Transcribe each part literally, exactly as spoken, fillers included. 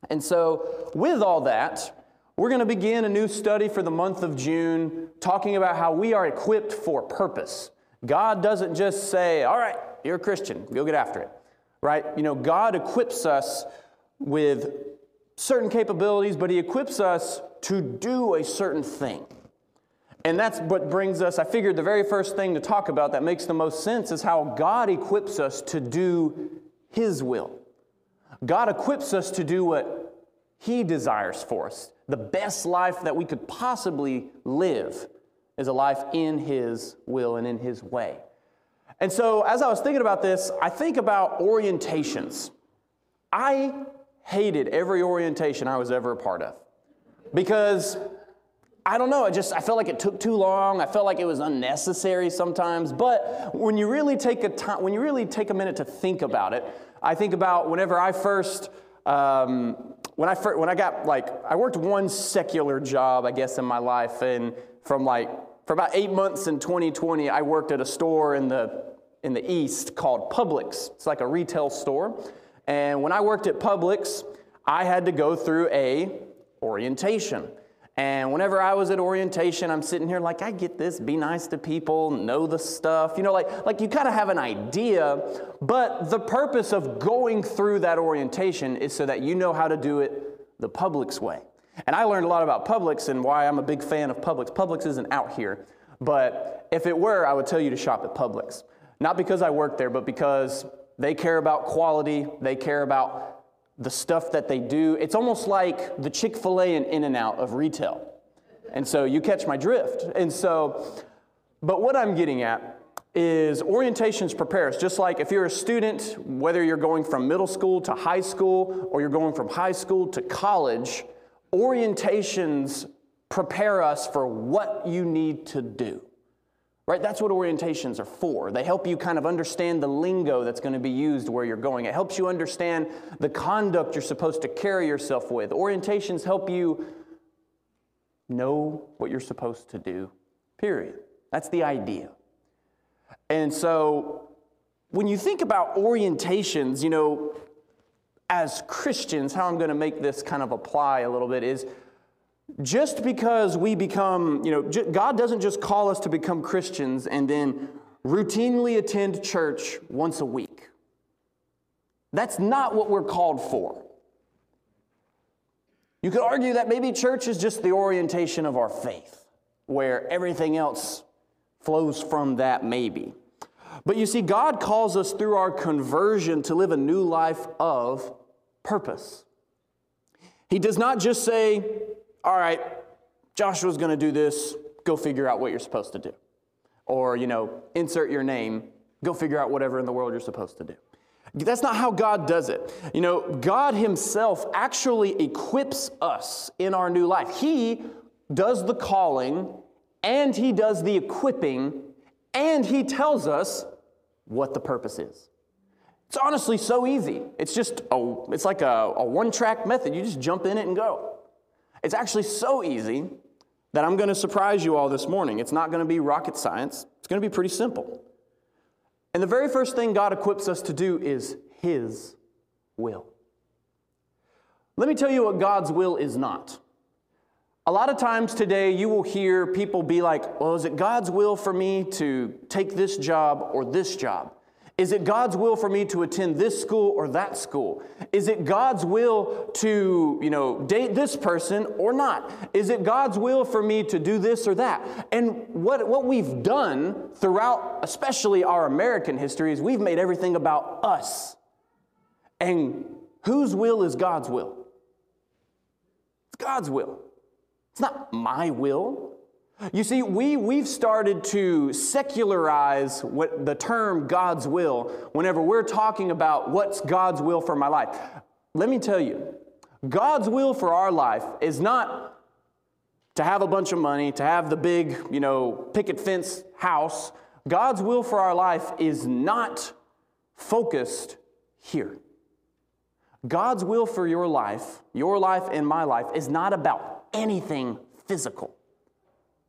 And so with all that, we're going to begin a new study for the month of June, talking about how we are equipped for purpose. God doesn't just say, all right, you're a Christian, go get after it, right? You know, God equips us with certain capabilities, but He equips us to do a certain thing. And that's what brings us, I figured the very first thing to talk about that makes the most sense is how God equips us to do His will. God equips us to do what He desires for us. The best life that we could possibly live is a life in His will and in His way. And so as I was thinking about this, I think about orientations. I hated every orientation I was ever a part of because I don't know, I just, I felt like it took too long. I felt like it was unnecessary sometimes. But when you really take a time, when you really take a minute to think about it, I think about whenever I first, um, when I first, when I got like, I worked one secular job, I guess, in my life. And from like, for about eight months in twenty twenty, I worked at a store in the, in the East called Publix. It's like a retail store. And when I worked at Publix, I had to go through a orientation. And whenever I was at orientation, I'm sitting here like, I get this, be nice to people, know the stuff. You know, like, like you kind of have an idea, but the purpose of going through that orientation is so that you know how to do it the Publix way. And I learned a lot about Publix and why I'm a big fan of Publix. Publix isn't out here, but if it were, I would tell you to shop at Publix. Not because I work there, but because they care about quality, they care about the stuff that they do. It's almost like the Chick-fil-A and In-N-Out of retail. And so you catch my drift. And so, but what I'm getting at is orientations prepare us. Just like if you're a student, whether you're going from middle school to high school, or you're going from high school to college, orientations prepare us for what you need to do. Right? That's what orientations are for. They help you kind of understand the lingo that's going to be used where you're going. It helps you understand the conduct you're supposed to carry yourself with. Orientations help you know what you're supposed to do, period. That's the idea. And so when you think about orientations, you know, as Christians, how I'm going to make this kind of apply a little bit is just because we become, you know, God doesn't just call us to become Christians and then routinely attend church once a week. That's not what we're called for. You could argue that maybe church is just the orientation of our faith, where everything else flows from that maybe. But you see, God calls us through our conversion to live a new life of purpose. He does not just say, all right, Joshua's going to do this, go figure out what you're supposed to do. Or, you know, insert your name, go figure out whatever in the world you're supposed to do. That's not how God does it. You know, God Himself actually equips us in our new life. He does the calling, and He does the equipping, and He tells us what the purpose is. It's honestly so easy. It's just, a, it's like a, a one-track method. You just jump in it and go. It's actually so easy that I'm going to surprise you all this morning. It's not going to be rocket science. It's going to be pretty simple. And the very first thing God equips us to do is His will. Let me tell you what God's will is not. A lot of times today you will hear people be like, well, is it God's will for me to take this job or this job? Is it God's will for me to attend this school or that school? Is it God's will to, you know, date this person or not? Is it God's will for me to do this or that? And what, what we've done throughout, especially our American history, is we've made everything about us. And whose will is God's will? It's God's will. It's not my will. You see, we, we've started to secularize what the term God's will whenever we're talking about what's God's will for my life. Let me tell you, God's will for our life is not to have a bunch of money, to have the big, you know, picket fence house. God's will for our life is not focused here. God's will for your life, your life and my life, is not about anything physical.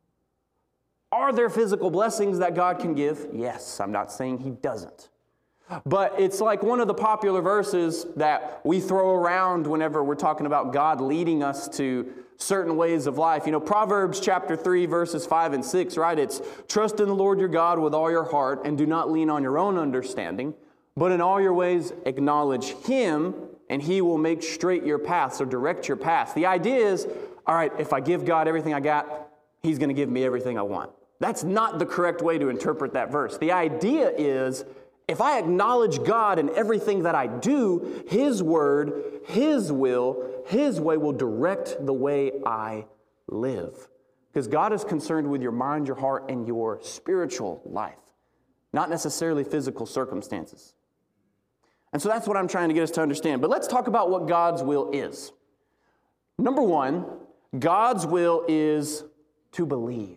Are there physical blessings that God can give? Yes, I'm not saying He doesn't. But it's like one of the popular verses that we throw around whenever we're talking about God leading us to certain ways of life. You know, Proverbs chapter three, verses five and six, right? It's, trust in the Lord your God with all your heart and do not lean on your own understanding, but in all your ways acknowledge Him and He will make straight your paths or direct your paths. The idea is, all right, if I give God everything I got, He's going to give me everything I want. That's not the correct way to interpret that verse. The idea is, if I acknowledge God in everything that I do, His word, His will, His way will direct the way I live. Because God is concerned with your mind, your heart, and your spiritual life, not necessarily physical circumstances. And so that's what I'm trying to get us to understand. But let's talk about what God's will is. Number one, God's will is to believe.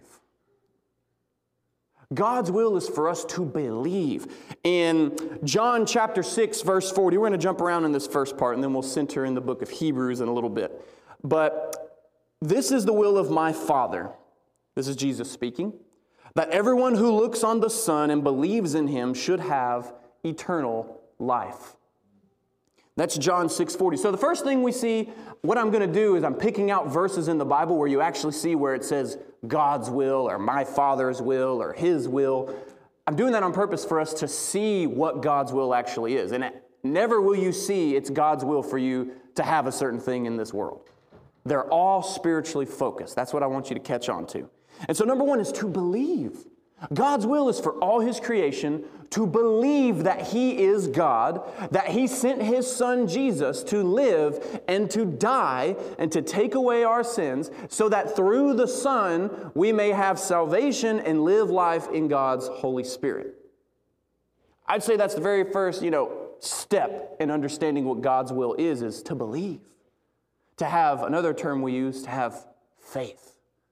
God's will is for us to believe. In John chapter six, verse forty, we're going to jump around in this first part, and then we'll center in the book of Hebrews in a little bit. But this is the will of my Father. This is Jesus speaking. That everyone who looks on the Son and believes in Him should have eternal life. That's John six forty. So the first thing we see, what I'm going to do is I'm picking out verses in the Bible where you actually see where it says God's will or my Father's will or His will. I'm doing that on purpose for us to see what God's will actually is. And never will you see it's God's will for you to have a certain thing in this world. They're all spiritually focused. That's what I want you to catch on to. And so number one is to believe. God's will is for all His creation to believe that He is God, that He sent His Son Jesus to live and to die and to take away our sins so that through the Son we may have salvation and live life in God's Holy Spirit. I'd say that's the very first, you know, step in understanding what God's will is, is to believe. To have, another term we use, to have faith.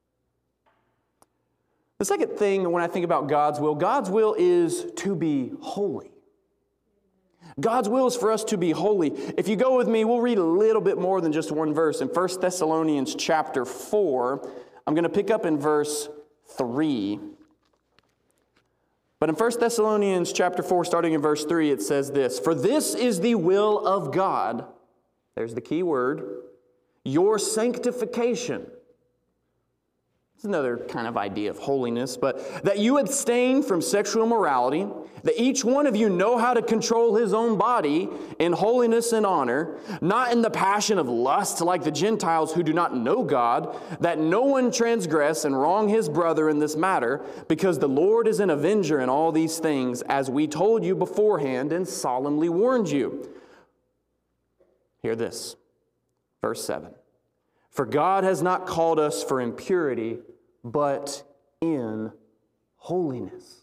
The second thing when I think about God's will, God's will is to be holy. God's will is for us to be holy. If you go with me, we'll read a little bit more than just one verse. In First Thessalonians chapter four, I'm going to pick up in verse three. But in First Thessalonians chapter four, starting in verse three, it says this, "For this is the will of God," there's the key word, "your sanctification." It's another kind of idea of holiness, but that you abstain from sexual immorality, that each one of you know how to control his own body in holiness and honor, not in the passion of lust like the Gentiles who do not know God, that no one transgress and wrong his brother in this matter, because the Lord is an avenger in all these things, as we told you beforehand and solemnly warned you. Hear this, verse seven. For God has not called us for impurity, but in holiness.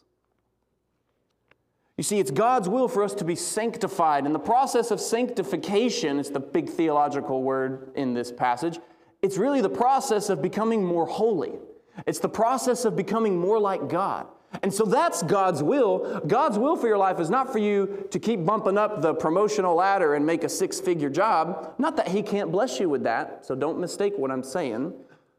You see, it's God's will for us to be sanctified. And the process of sanctification, it's the big theological word in this passage, it's really the process of becoming more holy. It's the process of becoming more like God. And so that's God's will. God's will for your life is not for you to keep bumping up the promotional ladder and make a six-figure job. Not that He can't bless you with that, so don't mistake what I'm saying.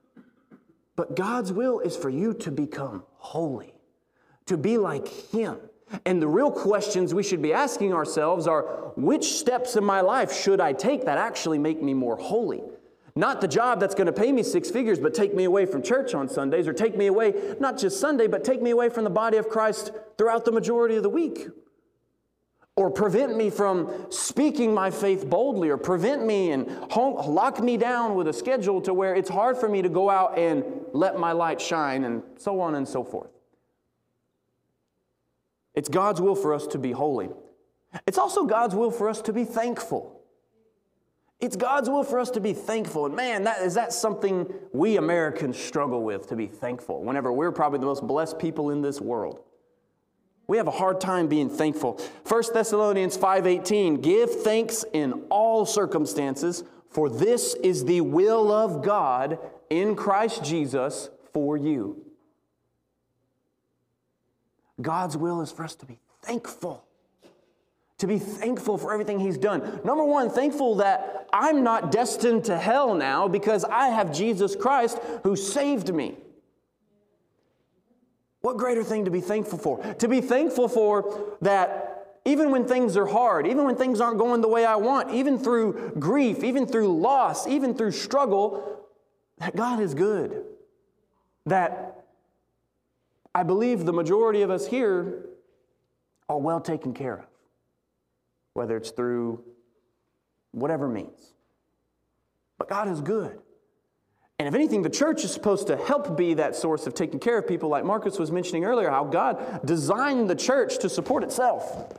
But God's will is for you to become holy, to be like Him. And the real questions we should be asking ourselves are, which steps in my life should I take that actually make me more holy? Not the job that's going to pay me six figures, but take me away from church on Sundays, or take me away, not just Sunday, but take me away from the body of Christ throughout the majority of the week. Or prevent me from speaking my faith boldly, or prevent me and lock me down with a schedule to where it's hard for me to go out and let my light shine, and so on and so forth. It's God's will for us to be holy. It's also God's will for us to be thankful. It's God's will for us to be thankful. And man, that is that something we Americans struggle with, to be thankful, whenever we're probably the most blessed people in this world. We have a hard time being thankful. First Thessalonians five eighteen, give thanks in all circumstances, for this is the will of God in Christ Jesus for you. God's will is for us to be thankful. To be thankful for everything He's done. Number one, thankful that I'm not destined to hell now because I have Jesus Christ who saved me. What greater thing to be thankful for? To be thankful for that even when things are hard, even when things aren't going the way I want, even through grief, even through loss, even through struggle, that God is good. That I believe the majority of us here are well taken care of, whether it's through whatever means. But God is good. And if anything, the church is supposed to help be that source of taking care of people, like Marcus was mentioning earlier, how God designed the church to support itself.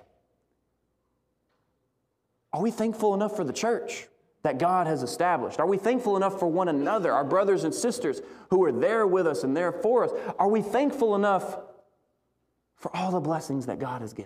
Are we thankful enough for the church that God has established? Are we thankful enough for one another, our brothers and sisters who are there with us and there for us? Are we thankful enough for all the blessings that God has given?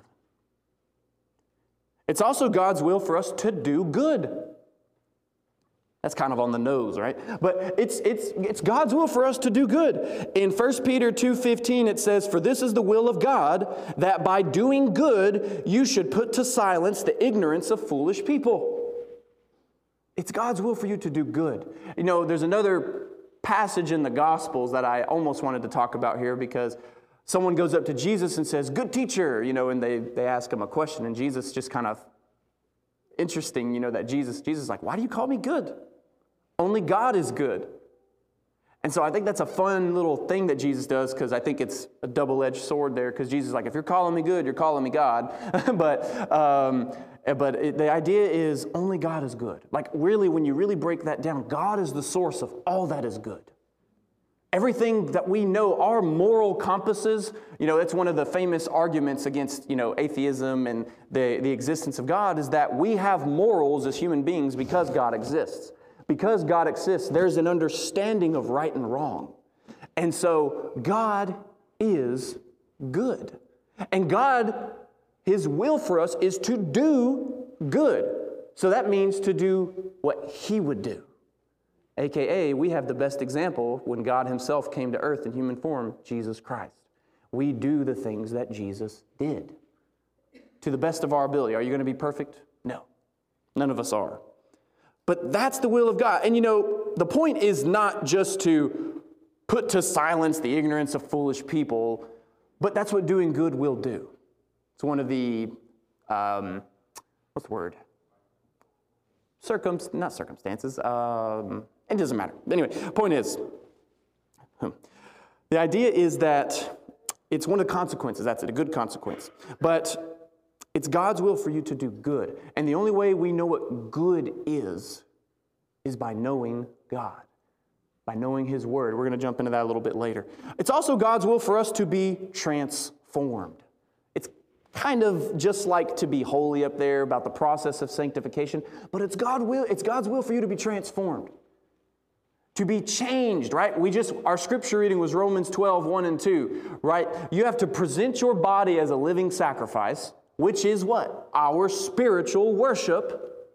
It's also God's will for us to do good. That's kind of on the nose, right? But it's it's it's God's will for us to do good. In First Peter two fifteen, it says, "For this is the will of God, that by doing good you should put to silence the ignorance of foolish people." It's God's will for you to do good. You know, there's another passage in the Gospels that I almost wanted to talk about here, because someone goes up to Jesus and says, "Good teacher," you know, and they, they ask him a question, and Jesus just kind of, interesting, you know, that Jesus, Jesus is like, "Why do you call me good? Only God is good." And so I think that's a fun little thing that Jesus does, because I think it's a double-edged sword there, because Jesus is like, if you're calling me good, you're calling me God. but um, but it, the idea is only God is good. Like really, when you really break that down, God is the source of all that is good. Everything that we know, our moral compasses, you know, that's one of the famous arguments against, you know, atheism and the, the existence of God, is that we have morals as human beings because God exists. Because God exists, there's an understanding of right and wrong. And so God is good. And God, His will for us is to do good. So that means to do what He would do. A K A, we have the best example when God Himself came to earth in human form, Jesus Christ. We do the things that Jesus did to the best of our ability. Are you going to be perfect? No. None of us are. But that's the will of God. And you know, the point is not just to put to silence the ignorance of foolish people, but that's what doing good will do. It's one of the, um, what's the word? Circum, not circumstances. Um, it doesn't matter. Anyway, point is, the idea is that it's one of the consequences. That's it, a good consequence. But it's God's will for you to do good. And the only way we know what good is, is by knowing God, by knowing His Word. We're going to jump into that a little bit later. It's also God's will for us to be transformed. It's kind of just like to be holy up there about the process of sanctification, but it's God will, it's God's will for you to be transformed, to be changed, right? We just, our scripture reading was Romans twelve, one and two, right? You have to present your body as a living sacrifice, which is what? Our spiritual worship.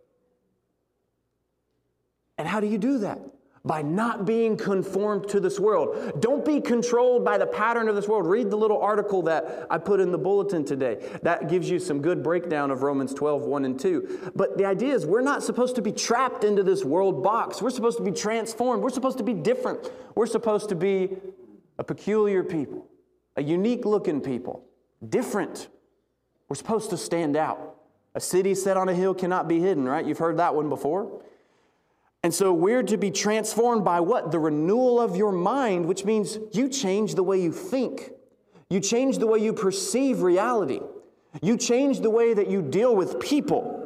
And how do you do that? By not being conformed to this world. Don't be controlled by the pattern of this world. Read the little article that I put in the bulletin today. That gives you some good breakdown of Romans twelve, one and two. But the idea is we're not supposed to be trapped into this world box. We're supposed to be transformed. We're supposed to be different. We're supposed to be a peculiar people, a unique looking people, different. We're supposed to stand out. A city set on a hill cannot be hidden, right? You've heard that one before. And so we're to be transformed by what? The renewal of your mind, which means you change the way you think. You change the way you perceive reality. You change the way that you deal with people.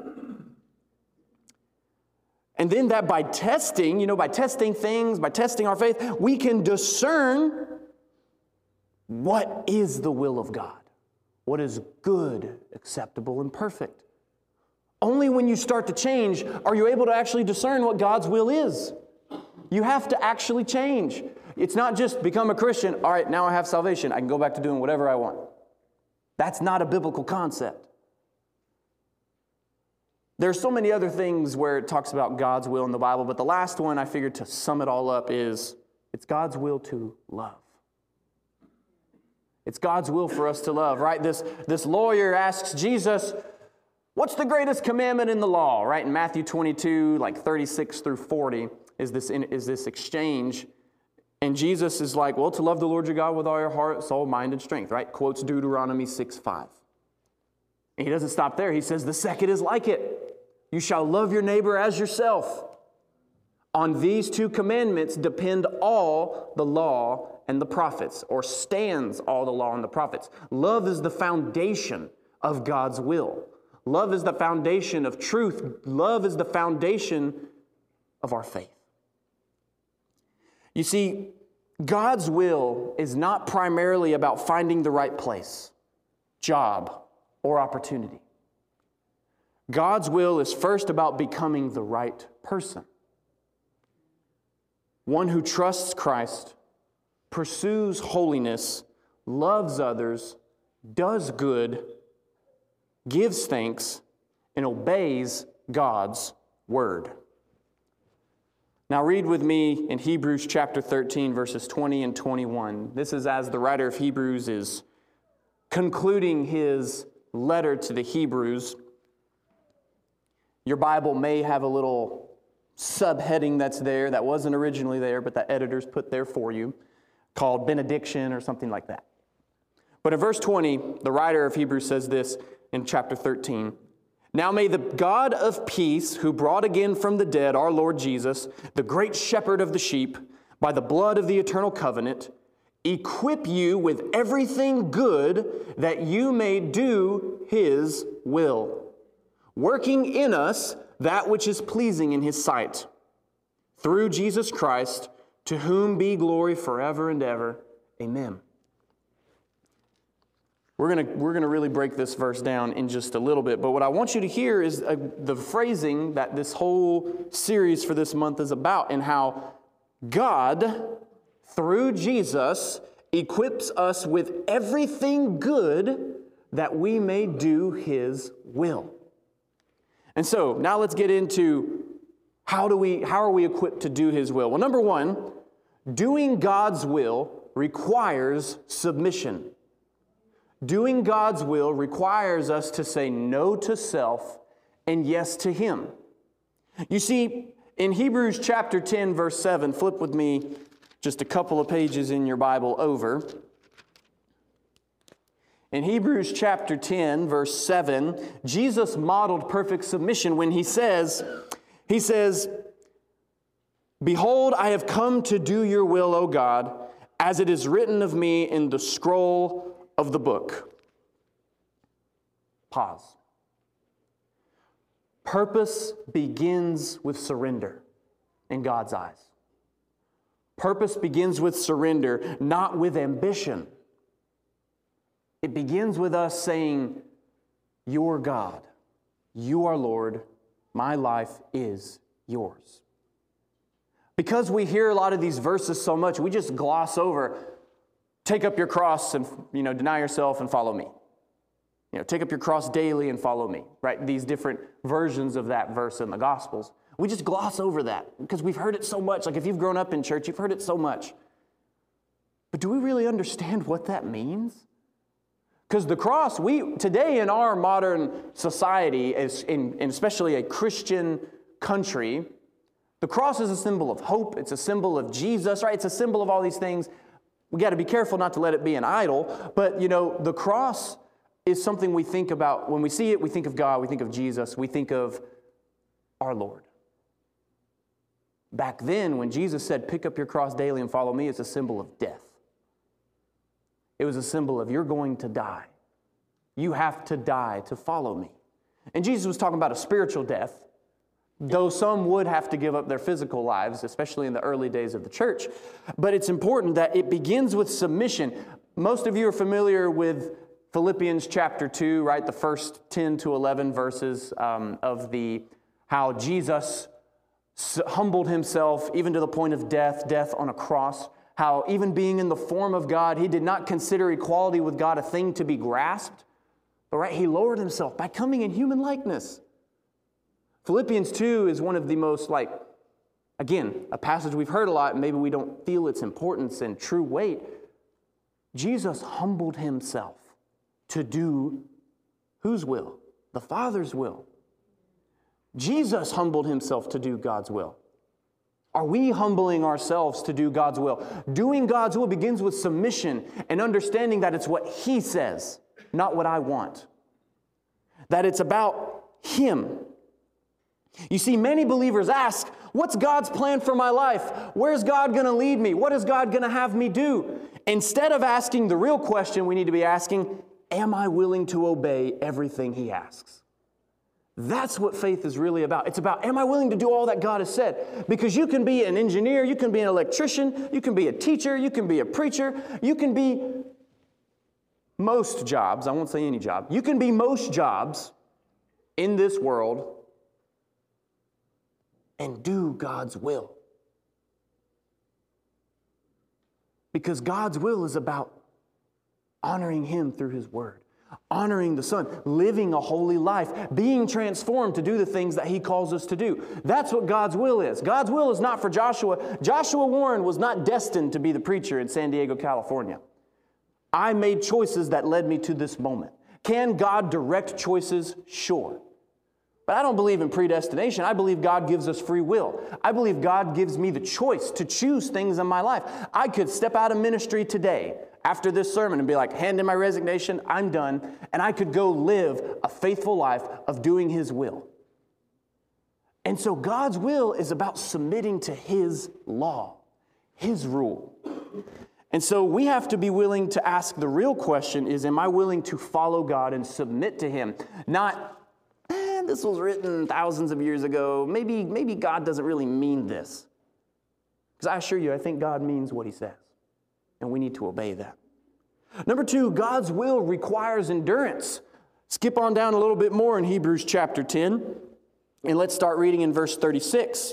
And then that by testing, you know, by testing things, by testing our faith, we can discern what is the will of God. What is good, acceptable, and perfect. Only when you start to change are you able to actually discern what God's will is. You have to actually change. It's not just become a Christian, all right, now I have salvation, I can go back to doing whatever I want. That's not a biblical concept. There's so many other things where it talks about God's will in the Bible, but the last one I figured to sum it all up is it's God's will to love. It's God's will for us to love, right? This, this lawyer asks Jesus, what's the greatest commandment in the law, right? In Matthew twenty-two, like thirty-six through forty is this, is this exchange. And Jesus is like, well, to love the Lord your God with all your heart, soul, mind, and strength, right? Quotes Deuteronomy six five. And he doesn't stop there. He says, the second is like it. You shall love your neighbor as yourself. On these two commandments depend all the law and the prophets, or stands all the law and the prophets. Love is the foundation of God's will. Love is the foundation of truth. Love is the foundation of our faith. You see, God's will is not primarily about finding the right place, job, or opportunity. God's will is first about becoming the right person. One who trusts Christ, pursues holiness, loves others, does good, gives thanks, and obeys God's word. Now read with me in Hebrews chapter thirteen, verses twenty and twenty-one. This is as the writer of Hebrews is concluding his letter to the Hebrews. Your Bible may have a little subheading that's there that wasn't originally there, but that editors put there for you, called benediction or something like that. But in verse twenty, the writer of Hebrews says this in chapter thirteen. Now may the God of peace, who brought again from the dead our Lord Jesus, the great shepherd of the sheep, by the blood of the eternal covenant, equip you with everything good that you may do his will, working in us that which is pleasing in his sight, through Jesus Christ, to whom be glory forever and ever. Amen. We're going to we're going to really break this verse down in just a little bit, but what I want you to hear is uh, the phrasing that this whole series for this month is about, and how God, through Jesus, equips us with everything good that we may do his will. And so, now let's get into how do we how are we equipped to do his will? Well, number one, doing God's will requires submission. Doing God's will requires us to say no to self and yes to him. You see, in Hebrews chapter ten, verse seven, flip with me just a couple of pages in your Bible over. In Hebrews chapter ten, verse seven, Jesus modeled perfect submission when he says, he says, "Behold, I have come to do your will, O God, as it is written of me in the scroll of the book." Pause. Purpose begins with surrender in God's eyes. Purpose begins with surrender, not with ambition. It begins with us saying, "You are God, you are Lord, my life is yours." Because we hear a lot of these verses so much, we just gloss over, take up your cross and, you know, deny yourself and follow me. You know, take up your cross daily and follow me, right? These different versions of that verse in the Gospels. We just gloss over that because we've heard it so much. Like if you've grown up in church, you've heard it so much. But do we really understand what that means? Because the cross, we today in our modern society, is in, in especially a Christian country, the cross is a symbol of hope. It's a symbol of Jesus, right? It's a symbol of all these things. We got to be careful not to let it be an idol. But, you know, the cross is something we think about. When we see it, we think of God, we think of Jesus, we think of our Lord. Back then, when Jesus said, "Pick up your cross daily and follow me," it's a symbol of death. It was a symbol of you're going to die. You have to die to follow me. And Jesus was talking about a spiritual death, though some would have to give up their physical lives, especially in the early days of the church. But it's important that it begins with submission. Most of you are familiar with Philippians chapter two, right? The first ten to eleven verses um, of the how Jesus humbled himself even to the point of death, death on a cross. How even being in the form of God, he did not consider equality with God a thing to be grasped. But right, he lowered himself by coming in human likeness. Philippians two is one of the most, like, again, a passage we've heard a lot, and maybe we don't feel its importance and true weight. Jesus humbled himself to do whose will? The Father's will. Jesus humbled himself to do God's will. Are we humbling ourselves to do God's will? Doing God's will begins with submission and understanding that it's what he says, not what I want. that it's about Him. You see, many believers ask, what's God's plan for my life? Where's God going to lead me? What is God going to have me do? Instead of asking the real question we need to be asking, am I willing to obey everything He asks? That's what faith is really about. It's about, am I willing to do all that God has said? Because you can be an engineer, you can be an electrician, you can be a teacher, you can be a preacher, you can be most jobs, I won't say any job, you can be most jobs in this world and do God's will. Because God's will is about honoring Him through His Word, honoring the Son, living a holy life, being transformed to do the things that He calls us to do. That's what God's will is. God's will is not for Joshua. Joshua Warren was not destined to be the preacher in San Diego, California. I made choices that led me to this moment. Can God direct choices? Sure. But I don't believe in predestination. I believe God gives us free will. I believe God gives me the choice to choose things in my life. I could step out of ministry today after this sermon and be like, hand in my resignation, I'm done, and I could go live a faithful life of doing His will. And so God's will is about submitting to His law, His rule. And so we have to be willing to ask the real question is, am I willing to follow God and submit to Him? Not, eh, this was written thousands of years ago. Maybe, maybe God doesn't really mean this. Because I assure you, I think God means what He says. And we need to obey that. Number two, God's will requires endurance. Skip on down a little bit more in Hebrews chapter ten. And let's start reading in verse thirty-six.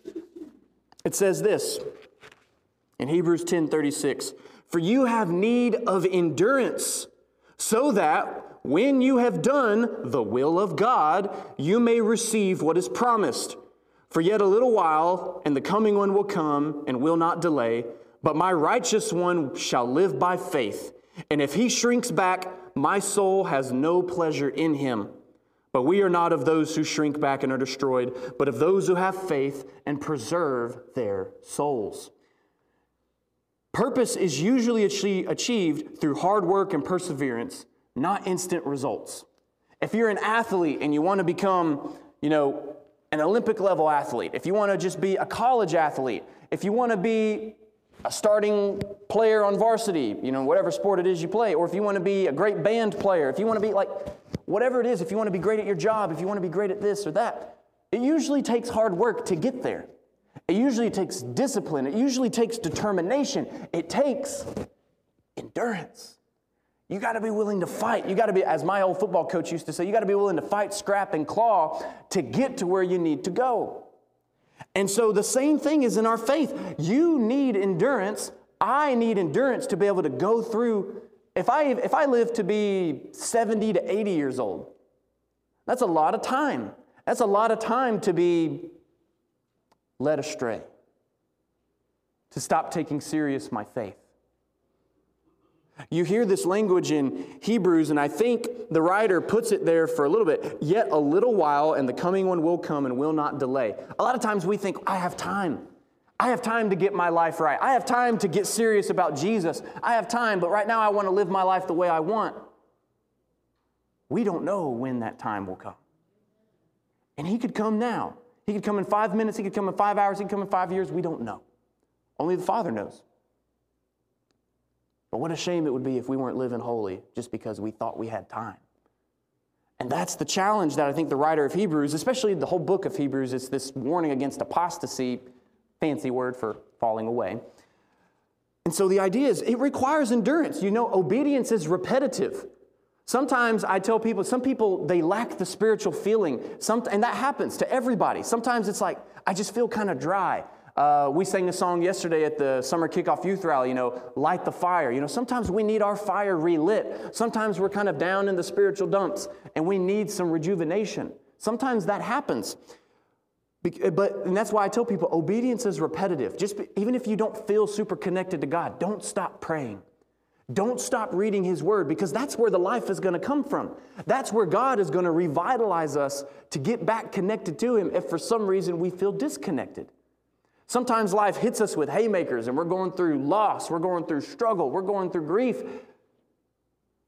It says this. In Hebrews ten thirty-six, for you have need of endurance, so that when you have done the will of God, you may receive what is promised. For yet a little while, and the coming one will come and will not delay, but my righteous one shall live by faith. And if he shrinks back, my soul has no pleasure in him. But we are not of those who shrink back and are destroyed, but of those who have faith and preserve their souls. Purpose is usually achieved through hard work and perseverance, not instant results. If you're an athlete and you want to become, you know, an Olympic level athlete, if you want to just be a college athlete, if you want to be a starting player on varsity, you know, whatever sport it is you play, or if you want to be a great band player, if you want to be like, whatever it is, if you want to be great at your job, if you want to be great at this or that, it usually takes hard work to get there. It usually takes discipline. It usually takes determination. It takes endurance. You got to be willing to fight. You got to be, as my old football coach used to say, you got to be willing to fight, scrap, and claw to get to where you need to go. And so the same thing is in our faith. You need endurance. I need endurance to be able to go through. If I, if I live to be seventy to eighty years old, that's a lot of time. That's a lot of time to be led astray, to stop taking serious my faith. You hear this language in Hebrews, and I think the writer puts it there for a little bit. Yet a little while, and the coming one will come and will not delay. A lot of times we think, I have time. I have time to get my life right. I have time to get serious about Jesus. I have time, but right now I want to live my life the way I want. We don't know when that time will come. And He could come now. He could come in five minutes, He could come in five hours, He could come in five years. We don't know. Only the Father knows. But what a shame it would be if we weren't living holy just because we thought we had time. And that's the challenge that I think the writer of Hebrews, especially the whole book of Hebrews, is this warning against apostasy, fancy word for falling away. And so the idea is it requires endurance. You know, obedience is repetitive. Sometimes I tell people, some people, they lack the spiritual feeling, some, and that happens to everybody. Sometimes it's like, I just feel kind of dry. Uh, we sang a song yesterday at the summer kickoff youth rally, you know, light the fire. You know, sometimes we need our fire relit. Sometimes we're kind of down in the spiritual dumps, and we need some rejuvenation. Sometimes that happens. But, and that's why I tell people, obedience is repetitive. Just be, even if you don't feel super connected to God, don't stop praying. Don't stop reading His Word, because that's where the life is going to come from. That's where God is going to revitalize us to get back connected to Him if for some reason we feel disconnected. Sometimes life hits us with haymakers and we're going through loss, we're going through struggle, we're going through grief.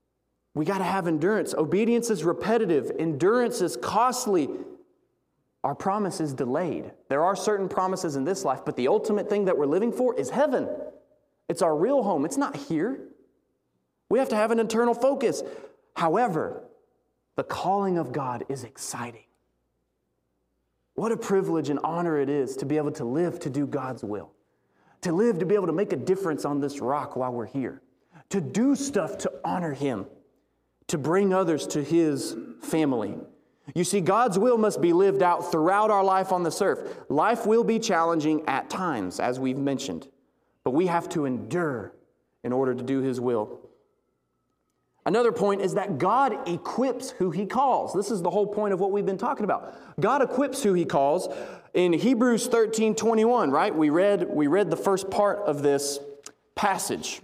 We got to have endurance. Obedience is repetitive. Endurance is costly. Our promise is delayed. There are certain promises in this life, but the ultimate thing that we're living for is heaven. It's our real home. It's not here. We have to have an internal focus. However, the calling of God is exciting. What a privilege and honor it is to be able to live to do God's will. To live to be able to make a difference on this rock while we're here. To do stuff to honor Him. To bring others to His family. You see, God's will must be lived out throughout our life on this earth. Life will be challenging at times, as we've mentioned. But we have to endure in order to do His will. Another point is that God equips who He calls. This is the whole point of what we've been talking about. God equips who He calls. In Hebrews thirteen twenty-one, right? We read, we read the first part of this passage.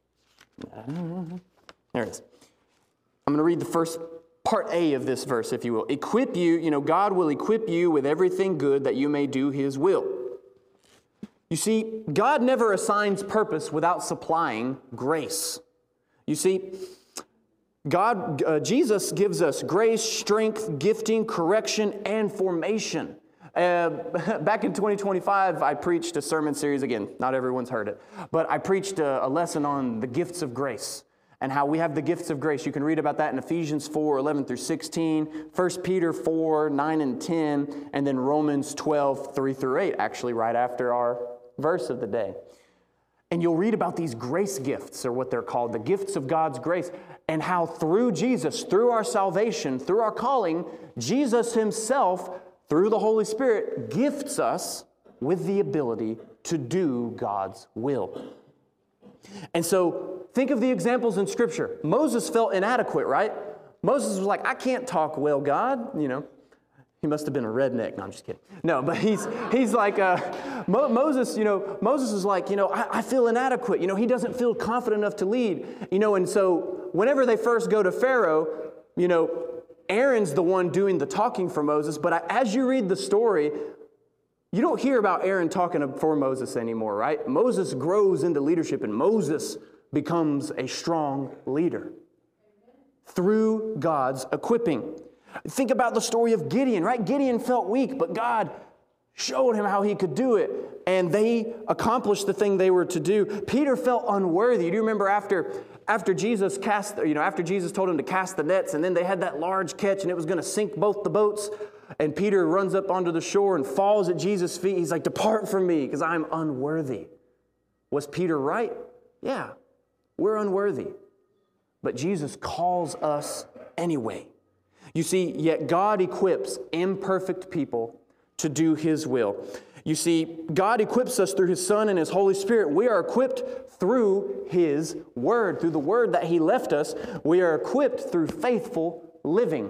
There it is. I'm going to read the first part A of this verse, if you will. Equip you, you know, God will equip you with everything good that you may do His will. You see, God never assigns purpose without supplying grace. You see, God, uh, Jesus gives us grace, strength, gifting, correction, and formation. Uh, back in twenty twenty-five, I preached a sermon series. Again, not everyone's heard it. But I preached a, a lesson on the gifts of grace and how we have the gifts of grace. You can read about that in Ephesians four, eleven through sixteen, First Peter four, nine and ten, and then Romans twelve, three through eight, actually right after our verse of the day. And you'll read about these grace gifts, or what they're called, the gifts of God's grace, and how through Jesus, through our salvation, through our calling, Jesus Himself, through the Holy Spirit, gifts us with the ability to do God's will. And so, think of the examples in Scripture. Moses felt inadequate, right? Moses was like, I can't talk well, God, you know. He must have been a redneck. No, I'm just kidding. No, but he's he's like, uh, Mo- Moses, you know, Moses is like, you know, I, I feel inadequate. You know, he doesn't feel confident enough to lead. You know, and so whenever they first go to Pharaoh, you know, Aaron's the one doing the talking for Moses. But I, as you read the story, you don't hear about Aaron talking for Moses anymore, right? Moses grows into leadership, and Moses becomes a strong leader through God's equipping. Think about the story of Gideon, right? Gideon felt weak, but God showed him how he could do it, and they accomplished the thing they were to do. Peter felt unworthy. Do you remember after, after Jesus cast, you know, after Jesus told him to cast the nets, and then they had that large catch, and it was going to sink both the boats, and Peter runs up onto the shore and falls at Jesus' feet. He's like, "Depart from me, because I'm unworthy." Was Peter right? Yeah, we're unworthy. But Jesus calls us anyway. You see, yet God equips imperfect people to do His will. You see, God equips us through His Son and His Holy Spirit. We are equipped through His Word, through the Word that He left us. We are equipped through faithful living.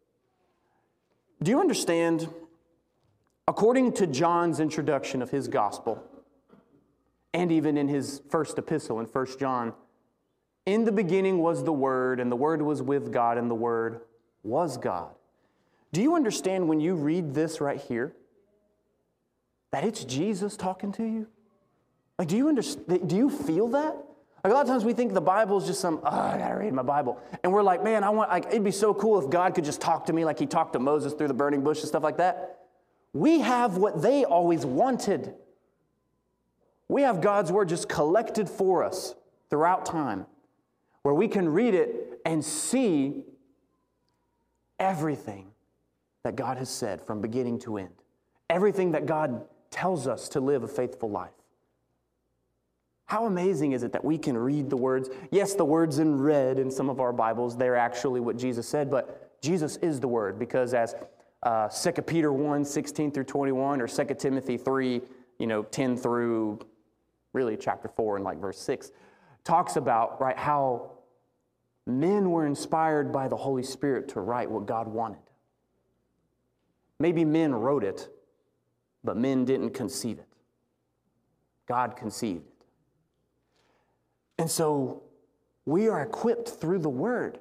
Do you understand? According to John's introduction of his gospel, and even in his first epistle in First John, in the beginning was the Word, and the Word was with God, and the Word was God. Do you understand when you read this right here that it's Jesus talking to you? Like, do you understand? Do you feel that? Like, a lot of times we think the Bible is just some, oh, I gotta read my Bible. And we're like, man, I want, like, it'd be so cool if God could just talk to me like He talked to Moses through the burning bush and stuff like that. We have what they always wanted. We have God's Word just collected for us throughout time, where we can read it and see everything that God has said from beginning to end. Everything that God tells us to live a faithful life. How amazing is it that we can read the words? Yes, the words in red in some of our Bibles, they're actually what Jesus said, but Jesus is the Word, because as uh, Second Peter one, sixteen through twenty-one, or Second Timothy three, you know, ten through really chapter four and like verse six, talks about, right, how men were inspired by the Holy Spirit to write what God wanted. Maybe men wrote it, but men didn't conceive it. God conceived it. And so we are equipped through the Word.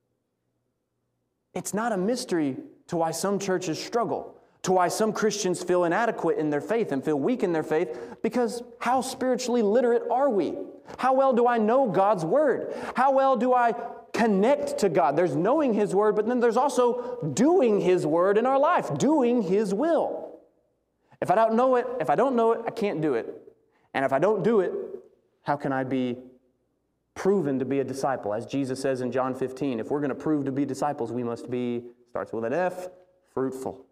It's not a mystery to why some churches struggle, to why some Christians feel inadequate in their faith and feel weak in their faith, because how spiritually literate are we? How well do I know God's Word? How well do I connect to God. There's knowing His Word, but then there's also doing His Word in our life, doing His will. If I don't know it, if I don't know it, I can't do it. And if I don't do it, how can I be proven to be a disciple? As Jesus says in John fifteen, if we're going to prove to be disciples, we must be, starts with an F, fruitful.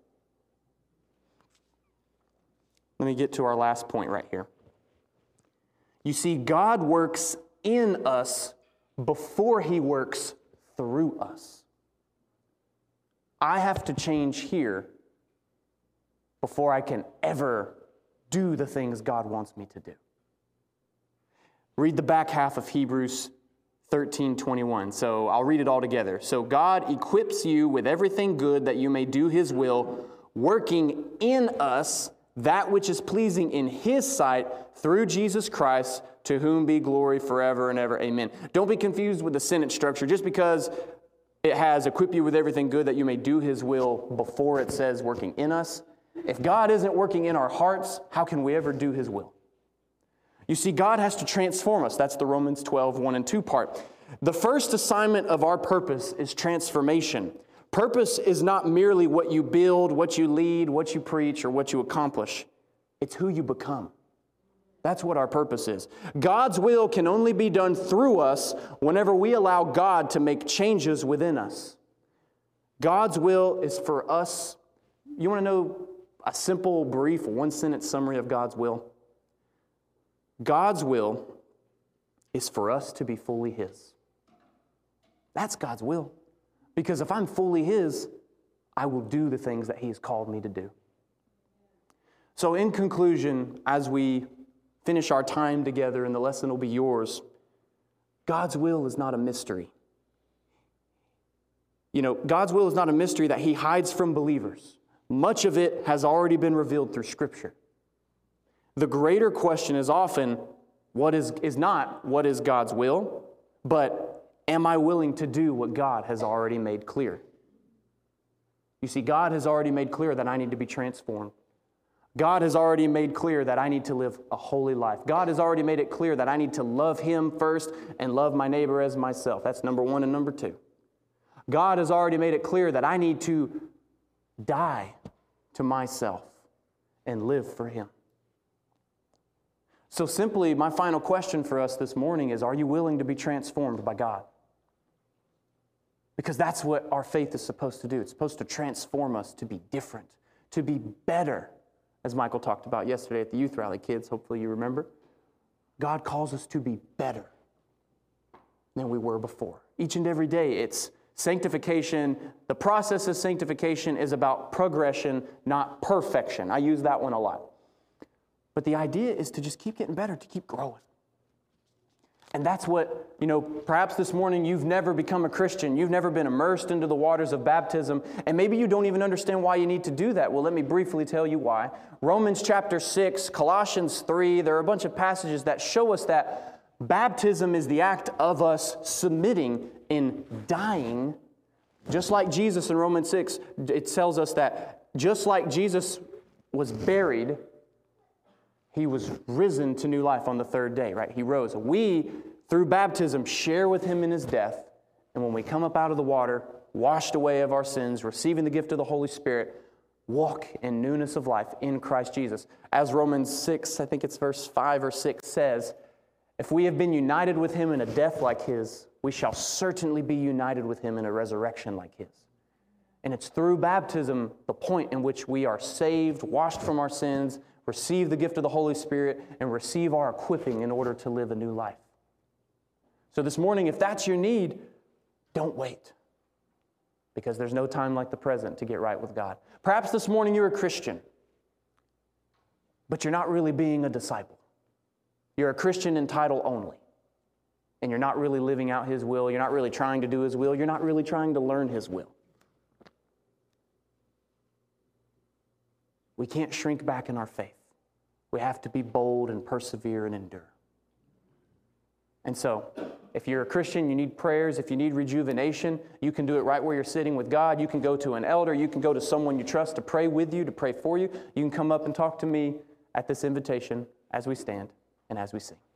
Let me get to our last point right here. You see, God works in us before He works through us. I have to change here before I can ever do the things God wants me to do. Read the back half of Hebrews thirteen twenty-one. So I'll read it all together. So God equips you with everything good that you may do His will, working in us that which is pleasing in His sight through Jesus Christ, to whom be glory forever and ever. Amen. Don't be confused with the sentence structure. Just because it has equip you with everything good that you may do His will before it says working in us. If God isn't working in our hearts, how can we ever do His will? You see, God has to transform us. That's the Romans twelve, one and two part. The first assignment of our purpose is transformation. Purpose is not merely what you build, what you lead, what you preach, or what you accomplish. It's who you become. That's what our purpose is. God's will can only be done through us whenever we allow God to make changes within us. God's will is for us. You want to know a simple, brief, one-sentence summary of God's will? God's will is for us to be fully His. That's God's will. Because if I'm fully His, I will do the things that He has called me to do. So in conclusion, as we finish our time together and the lesson will be yours, God's will is not a mystery. You know, God's will is not a mystery that He hides from believers. Much of it has already been revealed through Scripture. The greater question is often, what is, is not what is God's will, but am I willing to do what God has already made clear? You see, God has already made clear that I need to be transformed. God has already made clear that I need to live a holy life. God has already made it clear that I need to love Him first and love my neighbor as myself. That's number one and number two. God has already made it clear that I need to die to myself and live for Him. So simply, my final question for us this morning is, are you willing to be transformed by God? Because that's what our faith is supposed to do. It's supposed to transform us to be different, to be better, as Michael talked about yesterday at the youth rally. Kids, hopefully you remember. God calls us to be better than we were before. Each and every day, it's sanctification. The process of sanctification is about progression, not perfection. I use that one a lot. But the idea is to just keep getting better, to keep growing. And that's what, you know, perhaps this morning you've never become a Christian. You've never been immersed into the waters of baptism. And maybe you don't even understand why you need to do that. Well, let me briefly tell you why. Romans chapter six, Colossians three, there are a bunch of passages that show us that baptism is the act of us submitting in dying. Just like Jesus in Romans six, it tells us that just like Jesus was buried, He was risen to new life on the third day, right? He rose. We, through baptism, share with Him in His death. And when we come up out of the water, washed away of our sins, receiving the gift of the Holy Spirit, walk in newness of life in Christ Jesus. As Romans six, I think it's verse five or six says, if we have been united with Him in a death like His, we shall certainly be united with Him in a resurrection like His. And it's through baptism, the point in which we are saved, washed from our sins, receive the gift of the Holy Spirit, and receive our equipping in order to live a new life. So this morning, if that's your need, don't wait. Because there's no time like the present to get right with God. Perhaps this morning you're a Christian, but you're not really being a disciple. You're a Christian in title only. And you're not really living out His will. You're not really trying to do His will. You're not really trying to learn His will. We can't shrink back in our faith. We have to be bold and persevere and endure. And so, if you're a Christian, you need prayers. If you need rejuvenation, you can do it right where you're sitting with God. You can go to an elder. You can go to someone you trust to pray with you, to pray for you. You can come up and talk to me at this invitation as we stand and as we sing.